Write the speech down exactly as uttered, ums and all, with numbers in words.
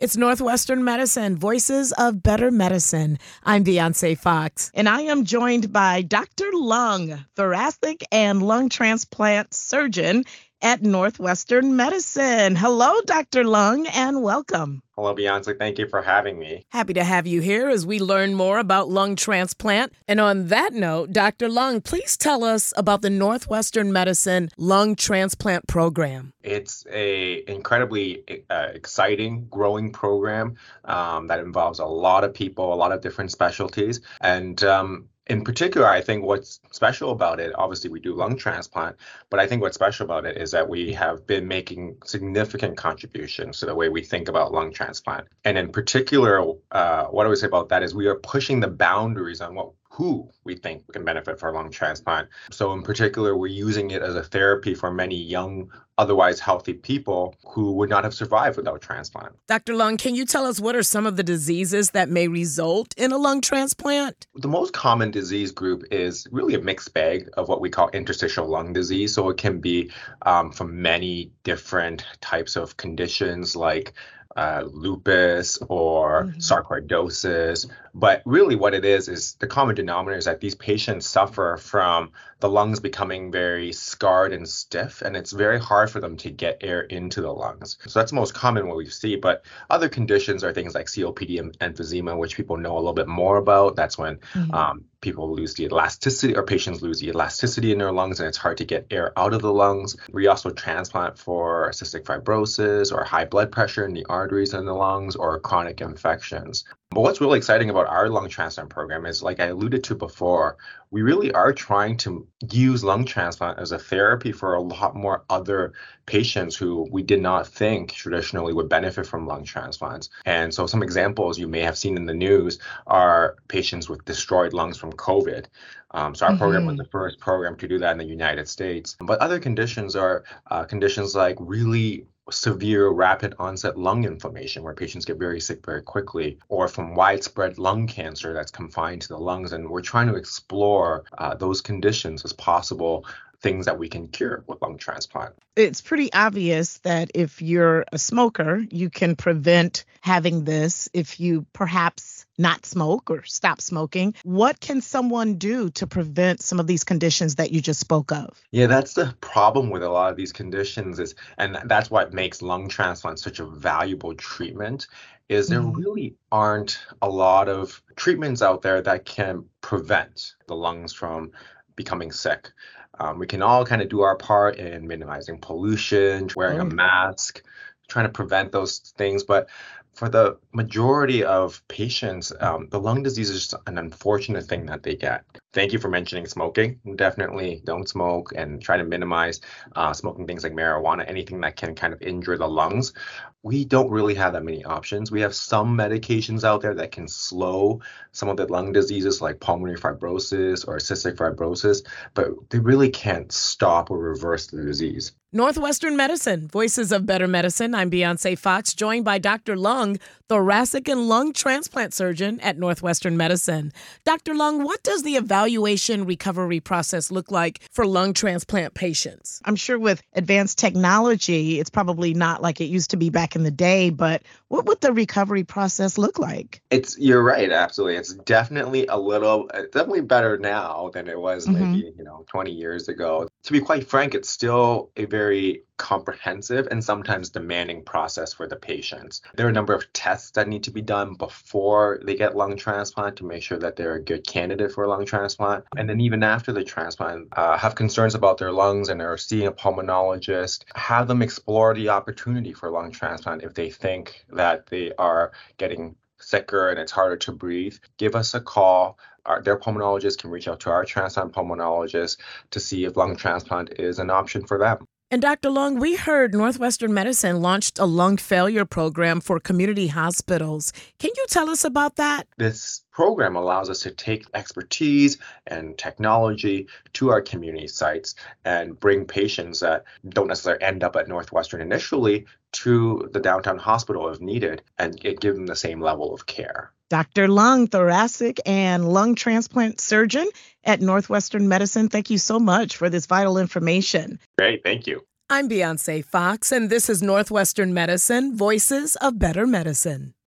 It's Northwestern Medicine, Voices of Better Medicine. I'm Beyonce Fox, and I am joined by Doctor Lung, thoracic and lung transplant surgeon at Northwestern Medicine. Hello, Doctor Lung, and welcome. Hello, Beyonce. Thank you for having me. Happy to have you here as we learn more about lung transplant. And on that note, Doctor Lung, please tell us about the Northwestern Medicine Lung Transplant Program. It's a incredibly uh, exciting, growing program um, that involves a lot of people, a lot of different specialties. And um, in particular, I think what's special about it, obviously we do lung transplant, but I think what's special about it is that we have been making significant contributions to the way we think about lung transplant. And in particular, uh, what I would say about that is we are pushing the boundaries on what who we think can benefit from lung transplant. So in particular, we're using it as a therapy for many young, otherwise healthy people who would not have survived without transplant. Doctor Lung, can you tell us what are some of the diseases that may result in a lung transplant? The most common disease group is really a mixed bag of what we call interstitial lung disease. So it can be um, from many different types of conditions like Uh, lupus or mm-hmm. sarcoidosis. But really what it is, is the common denominator is that these patients suffer from the lungs becoming very scarred and stiff, and it's very hard for them to get air into the lungs. So that's the most common what we see. But other conditions are things like C O P D and emphysema, which people know a little bit more about. That's when mm-hmm. um, people lose the elasticity, or patients lose the elasticity in their lungs, and it's hard to get air out of the lungs. We also transplant for cystic fibrosis or high blood pressure in the arteries in the lungs or chronic infections. But what's really exciting about our lung transplant program is, like I alluded to before, we really are trying to use lung transplant as a therapy for a lot more other patients who we did not think traditionally would benefit from lung transplants. And so some examples you may have seen in the news are patients with destroyed lungs from COVID. Um, so our mm-hmm. program was the first program to do that in the United States. But other conditions are uh, conditions like really severe rapid onset lung inflammation, where patients get very sick very quickly, or from widespread lung cancer that's confined to the lungs. And we're trying to explore uh, those conditions as possible things that we can cure with lung transplant. It's pretty obvious that if you're a smoker, you can prevent having this if you perhaps not smoke or stop smoking. What can someone do to prevent some of these conditions that you just spoke of? Yeah, that's the problem with a lot of these conditions, is, and that's what makes lung transplant such a valuable treatment, is there mm-hmm. really aren't a lot of treatments out there that can prevent the lungs from becoming sick. Um, we can all kind of do our part in minimizing pollution, wearing mm. a mask, trying to prevent those things. But for the majority of patients, um, the lung disease is just an unfortunate thing that they get. Thank you for mentioning smoking. Definitely don't smoke and try to minimize uh, smoking things like marijuana, anything that can kind of injure the lungs. We don't really have that many options. We have some medications out there that can slow some of the lung diseases like pulmonary fibrosis or cystic fibrosis, but they really can't stop or reverse the disease. Northwestern Medicine, Voices of Better Medicine. I'm Beyonce Fox, joined by Doctor Lung, thoracic and lung transplant surgeon at Northwestern Medicine. Doctor Lung, what does the evaluation recovery process look like for lung transplant patients? I'm sure with advanced technology, it's probably not like it used to be back in the day, but what would the recovery process look like? It's you're right, absolutely. It's definitely a little, definitely better now than it was mm-hmm. maybe, you know, twenty years ago. To be quite frank, it's still a very comprehensive and sometimes demanding process for the patients. There are a number of tests that need to be done before they get lung transplant to make sure that they're a good candidate for a lung transplant. And then even after the transplant, uh, have concerns about their lungs and are seeing a pulmonologist, have them explore the opportunity for lung transplant if they think that they are getting sicker and it's harder to breathe. Give us a call. Our, their pulmonologist can reach out to our transplant pulmonologist to see if lung transplant is an option for them. And Doctor Lung, we heard Northwestern Medicine launched a lung failure program for community hospitals. Can you tell us about that? This program allows us to take expertise and technology to our community sites and bring patients that don't necessarily end up at Northwestern initially to the downtown hospital if needed, and give them the same level of care. Doctor Lung, thoracic and lung transplant surgeon at Northwestern Medicine, thank you so much for this vital information. Great, thank you. I'm Beyonce Fox, and this is Northwestern Medicine, Voices of Better Medicine.